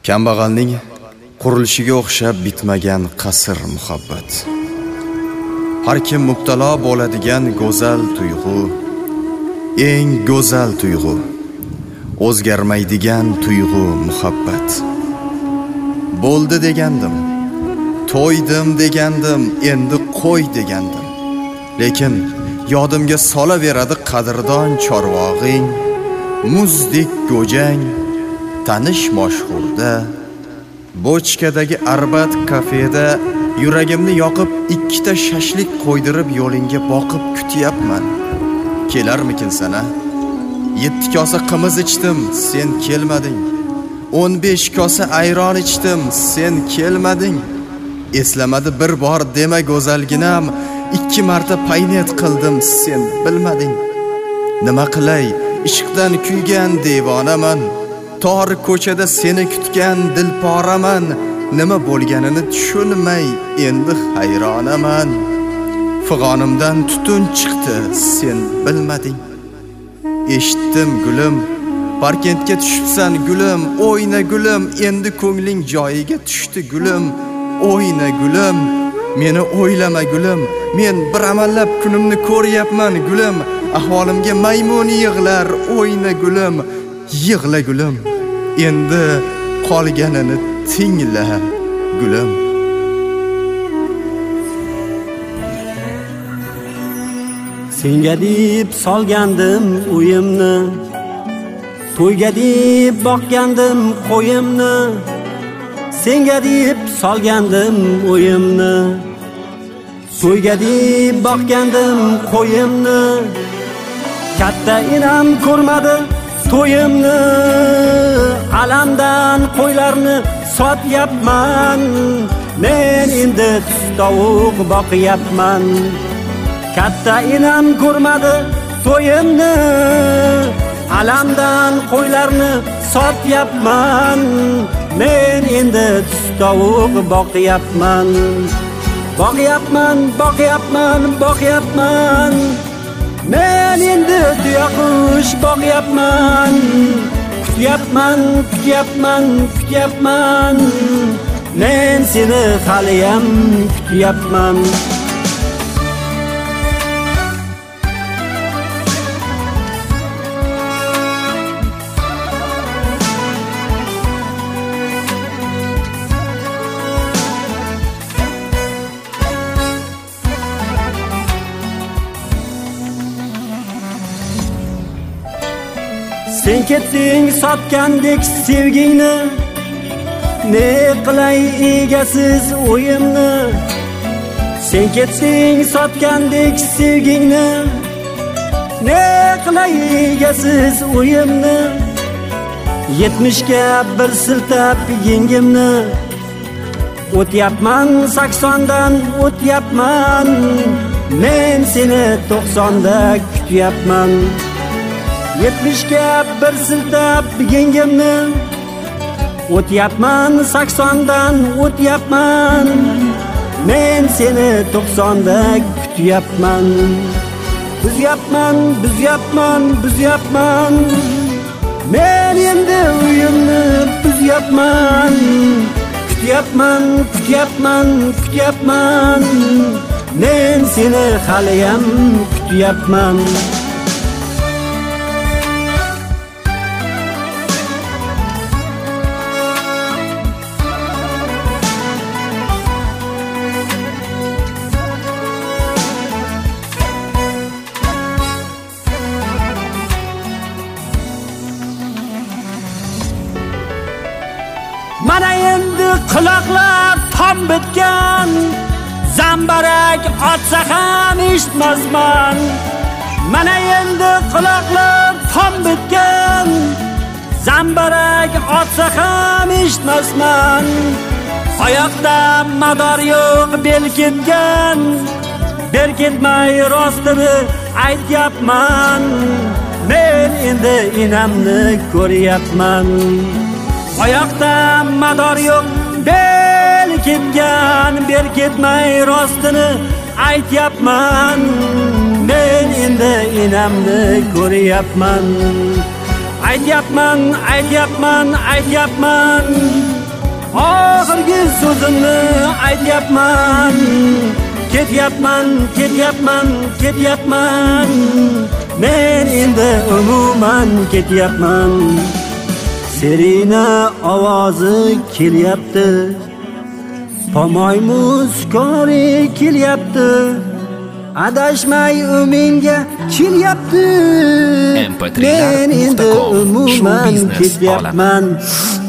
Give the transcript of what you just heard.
Kambag'alning qurilishiga o'xshab bitmagan qasr muhabbat. Har kim mubtalo bo'ladigan go'zal tuyg'u, eng go'zal tuyg'u, o'zgarmaydigan tuyg'u muhabbat. Bo'ldi degandim, to'ydim degandim, endi qo'y degandim. Lekin yodimga sola beradi qadrdon chorvog'ing, muzdek go'jang, tanish mashhurda, Bochkadagi Arbat kafeda yuragimni yoqib ikkita shashlik qo'ydirib yo'lingga boqib kutyapman. Kelarmikin sana? 7 kosa qimiz ichdim, sen kelmading. 15 kosa ayron ichdim, sen kelmading. Eslamadi bir bor dema go'zalginam, 2 marta paynet qildim, sen bilmading. Nima qilay, ishqdan kuygan devonaman. Tor ko'chada seni kutgan dilporaman. Nima bo'lganini tushunmay endi hayronaman. Fig'onimdan tutun chiqdi, sen bilmading. Eshitdim gulim, Parkentga tushibsan gulim, o'yna gulim, endi ko'ngling joyiga tushdi gulim, o'yna gulim, meni o'ylama gulim, men bir amallab kunimni ko'ryapman gulim, ahvolimga maymun yig'lar, o'yna gulim, yig'la gulim, endi qolganini tingla gulim. Senga deb solgandim uyimni, to'yga deb boqgandim qo'yimni. Senga deb solgandim uyimni, to'yga deb boqgandim qo'yimni. Katta inam ko'rmadi to'yimni, alamdan qo'ylarni sotyapman. Men endi tovuq boqyapman. Katta inam ko'rmadi to'yimni, alamdan qo'ylarni sotyapman. Men endi tovuq boqyapman. Boqyapman, boqyapman, boqyapman. Men endi tuyaqush boqyapman. Kutyapman, kutyapman, kutyapman. Men seni haliyam kutyapman. Sen ketding sotgandek sevgingni, ne qilay egasiz o'yimni. Sen ketding sotgandek sevgingni, ne qilay egasiz o'yimni. 70 ga bir siltab yengimni, o'tyapman 80dan o'tyapman. Men seni 90da kutyapman. 70 ga bir siltab yengimni, o'tyapman 80dan o'tyapman. Men seni 90da kutyapman. Buzyapman, buzyapman, buzyapman. Men endi uyimni buzyapman. Kutyapman, kutyapman, kutyapman. Men seni haliyam kutyapman. Mana endi quloqlar tom bitgan, zambarak otsa ham eshitmasman. Mana endi quloqlar tom bitgan, zambarak otsa ham eshitmasman. Oyoqda mador yo'q bel ketgan, berketmay rostini aytyapman. Men endi inamni ko'ryapman. Oyoqda mador yo'q bel ketgan, berketmay rostini aytyapman. Men endi inamni ko'ryapman. aytyapman, aytyapman, aytyapman. Oxirgi so'zimni aytyapman. Ketyapman, ketyapman, ketyapman. Men endi umuman ketyapman. Serina ovozi kelyapti. Pomoy muskori kelyapti. Adashmay menga kelyapti. Men endi umuman ketyapman.